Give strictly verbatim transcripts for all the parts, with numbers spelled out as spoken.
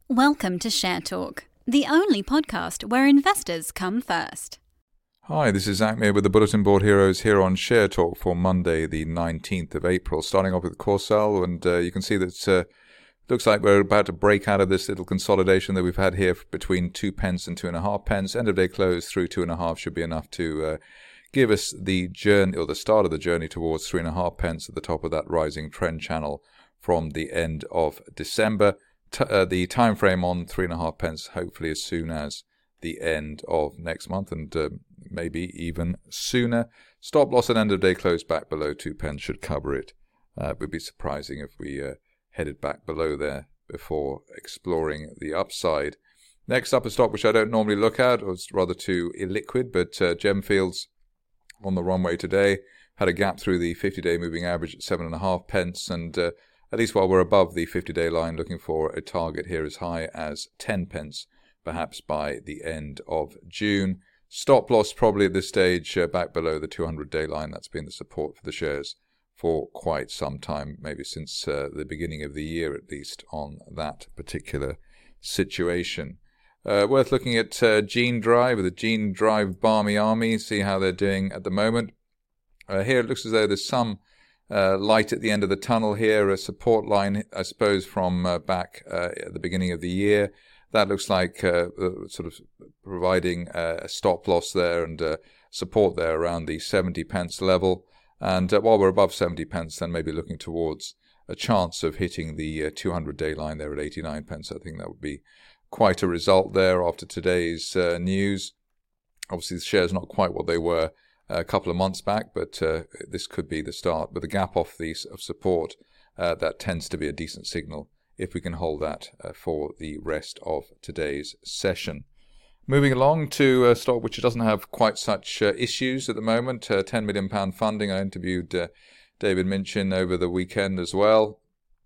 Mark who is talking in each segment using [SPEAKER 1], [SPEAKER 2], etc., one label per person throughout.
[SPEAKER 1] Welcome to Share Talk, the only podcast where investors come first.
[SPEAKER 2] Hi, this is Zach Meir with the Bulletin Board Heroes here on Share Talk for Monday, the nineteenth of April. Starting off with Corsel, and uh, you can see that it uh, looks like we're about to break out of this little consolidation that we've had here between two pence and two and a half pence. End of day close through two and a half should be enough to uh, give us the journey, or the start of the journey towards three and a half pence at the top of that rising trend channel from the end of December. T- uh, the time frame on three and a half pence hopefully as soon as the end of next month, and uh, maybe even sooner. Stop loss at end of day close back below two pence should cover it. Uh, it would be surprising if we uh, headed back below there before exploring the upside. Next up, a stock which I don't normally look at, or it's rather too illiquid, but uh, Gemfields on the runway today had a gap through the fifty-day moving average at seven and a half pence, and uh, at least while we're above the fifty-day line, looking for a target here as high as ten pence, perhaps by the end of June. Stop loss probably at this stage uh, back below the two hundred day line. That's been the support for the shares for quite some time, maybe since uh, the beginning of the year at least, on that particular situation. Uh, worth looking at uh, Gene Drive, the Gene Drive Barmy Army, see how they're doing at the moment. Uh, here it looks as though there's some Uh, light at the end of the tunnel here, a support line, I suppose, from uh, back uh, at the beginning of the year. That looks like uh, uh, sort of providing uh, a stop loss there and uh, support there around the seventy pence level. And uh, while we're above seventy pence, then maybe looking towards a chance of hitting the uh, two hundred day line there at eighty-nine pence. I think that would be quite a result there after today's uh, news. Obviously, the shares not quite what they were a couple of months back, but uh, this could be the start. With a gap off the of support, uh, that tends to be a decent signal if we can hold that uh, for the rest of today's session. Moving along to a stock which doesn't have quite such uh, issues at the moment, uh, ten million pounds funding. I interviewed uh, David Minchin over the weekend as well,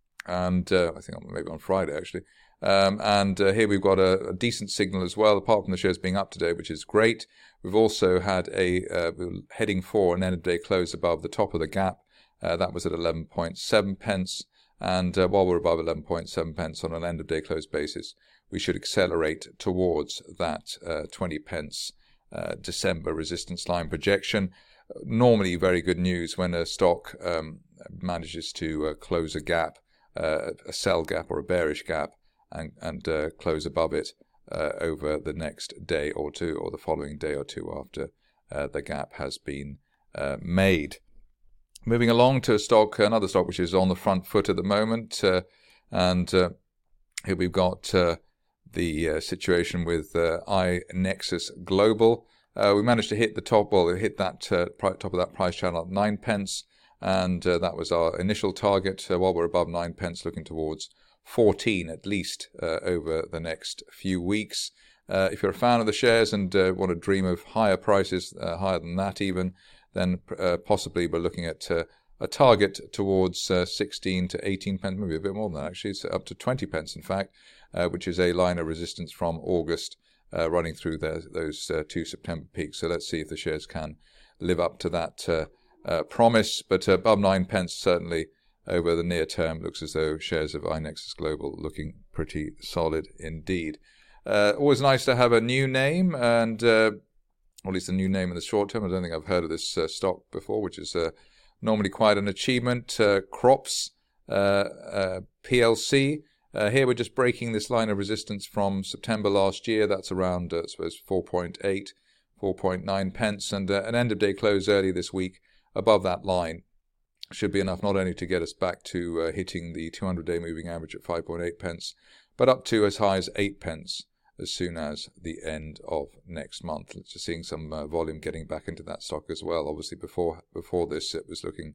[SPEAKER 2] and uh, I think maybe on Friday actually. Um, and uh, here we've got a, a decent signal as well, apart from the shares being up today, which is great. We've also had a uh, we were heading for an end of day close above the top of the gap. Uh, that was at eleven point seven pence. And uh, while we're above eleven point seven pence on an end of day close basis, we should accelerate towards that uh, twenty pence uh, December resistance line projection. Normally very good news when a stock um, manages to uh, close a gap, uh, a sell gap or a bearish gap, and, and uh, close above it uh, over the next day or two, or the following day or two after uh, the gap has been uh, made. Moving along to a stock, another stock which is on the front foot at the moment, uh, and uh, here we've got uh, the uh, situation with uh, iNexus Global. Uh, we managed to hit the top, well, we hit that uh, top of that price channel at nine pence, and uh, that was our initial target. Uh, while we're above nine pence, looking towards fourteen at least uh, over the next few weeks. Uh, if you're a fan of the shares and uh, want to dream of higher prices, uh, higher than that even, then uh, possibly we're looking at uh, a target towards uh, sixteen to eighteen pence, maybe a bit more than that actually. It's up to twenty pence in fact, uh, which is a line of resistance from August uh, running through the, those uh, two September peaks. So let's see if the shares can live up to that uh, uh, promise. But uh, above nine pence certainly over the near term, looks as though shares of iNexus Global looking pretty solid indeed. Uh, always nice to have a new name, and uh, or at least a new name in the short term. I don't think I've heard of this uh, stock before, which is uh, normally quite an achievement. Uh, Crops uh, uh, P L C. Uh, here we're just breaking this line of resistance from September last year. That's around, uh, I suppose, four point eight, four point nine pence, and uh, an end of day close early this week above that line should be enough not only to get us back to uh, hitting the two hundred day moving average at five point eight pence, but up to as high as eight pence as soon as the end of next month. Just seeing some uh, volume getting back into that stock as well. Obviously, before before this, it was looking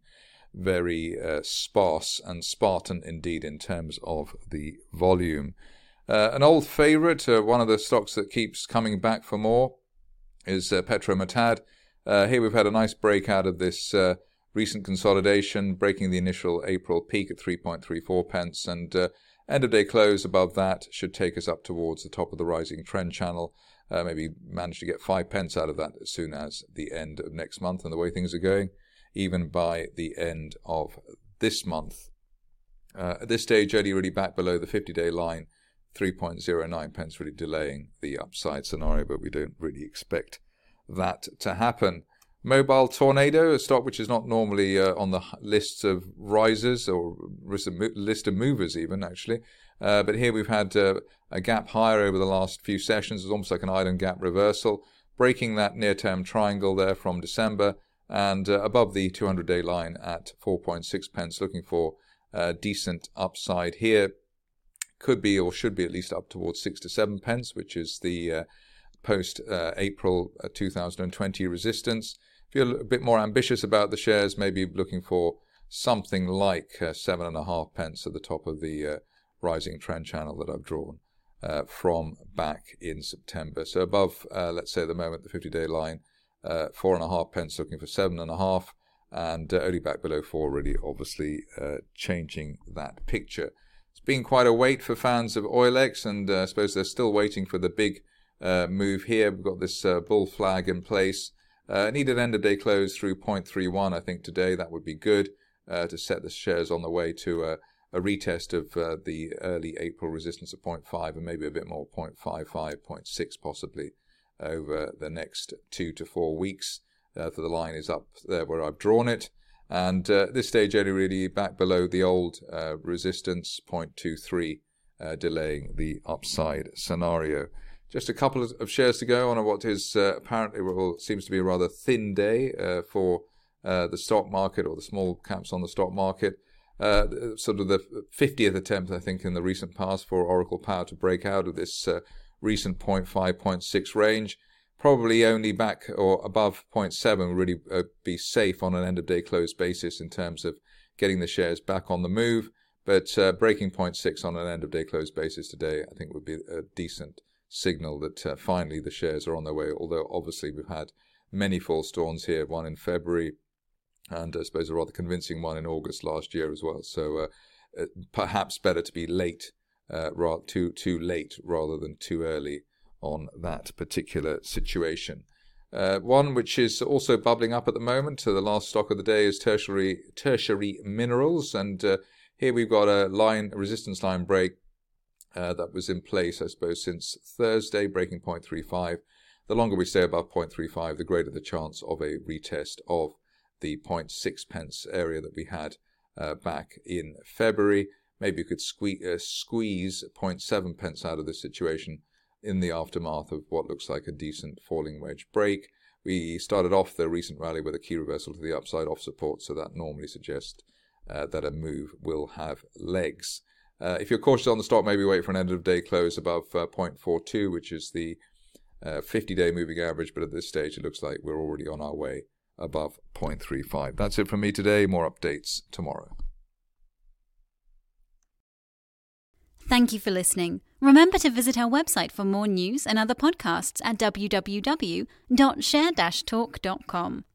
[SPEAKER 2] very uh, sparse and Spartan indeed in terms of the volume. Uh, an old favourite, uh, one of the stocks that keeps coming back for more, is uh, Petrometad. Uh, here we've had a nice break out of this uh, recent consolidation, breaking the initial April peak at three point three four pence, and uh, end of day close above that should take us up towards the top of the rising trend channel. Uh, maybe manage to get five pence out of that as soon as the end of next month, and the way things are going, even by the end of this month. Uh, at this stage, only really back below the fifty day line, three point oh nine pence, really delaying the upside scenario, but we don't really expect that to happen. Mobile Tornado, a stock which is not normally uh, on the lists of risers or list of movers even, actually. Uh, but here we've had uh, a gap higher over the last few sessions. It's almost like an island gap reversal, breaking that near-term triangle there from December and uh, above the two hundred day line at four point six pence, looking for a decent upside here. Could be or should be at least up towards six to seven pence, which is the uh, post-April uh, two thousand twenty resistance. If you're a bit more ambitious about the shares, maybe looking for something like uh, seven and a half pence at the top of the uh, rising trend channel that I've drawn uh, from back in September. So above, uh, let's say at the moment, the fifty day line, uh, four and a half pence, looking for seven and a half, and uh, only back below four, really obviously uh, changing that picture. It's been quite a wait for fans of OilX, and uh, I suppose they're still waiting for the big uh, move here. We've got this uh, bull flag in place. Uh, needed end of day close through zero point three one, I think, today. That would be good uh, to set the shares on the way to a, a retest of uh, the early April resistance of zero point five and maybe a bit more, zero point five five, zero point six possibly over the next two to four weeks. Uh, for the line is up there where I've drawn it. And uh, at this stage, only really back below the old uh, resistance, zero point two three, uh, delaying the upside scenario. Just a couple of shares to go on what is uh, apparently well, seems to be a rather thin day uh, for uh, the stock market, or the small caps on the stock market. Uh, sort of the fiftieth attempt, I think, in the recent past for Oracle Power to break out of this uh, recent zero point five, zero point six range. Probably only back or above zero point seven will really uh, be safe on an end-of-day close basis in terms of getting the shares back on the move. But uh, breaking zero point six on an end-of-day close basis today, I think, would be a decent signal that uh, finally the shares are on their way, although obviously we've had many false dawns here, one in February and I suppose a rather convincing one in August last year as well. So uh, perhaps better to be late, uh, rather, too, too late rather than too early on that particular situation. Uh, one which is also bubbling up at the moment, uh, the last stock of the day is tertiary, tertiary minerals, and uh, here we've got a line, a resistance line break Uh, that was in place, I suppose, since Thursday, breaking zero point three five. The longer we stay above zero point three five, the greater the chance of a retest of the zero point six pence area that we had uh, back in February. Maybe you could sque- uh, squeeze zero point seven pence out of this situation in the aftermath of what looks like a decent falling wedge break. We started off the recent rally with a key reversal to the upside off support, so that normally suggests uh, that a move will have legs. Uh, if you're cautious on the stock, maybe wait for an end-of-day close above uh, zero point four two, which is the uh, fifty day moving average. But at this stage, it looks like we're already on our way above zero point three five. That's it from me today. More updates tomorrow.
[SPEAKER 1] Thank you for listening. Remember to visit our website for more news and other podcasts at w w w dot share dash talk dot com.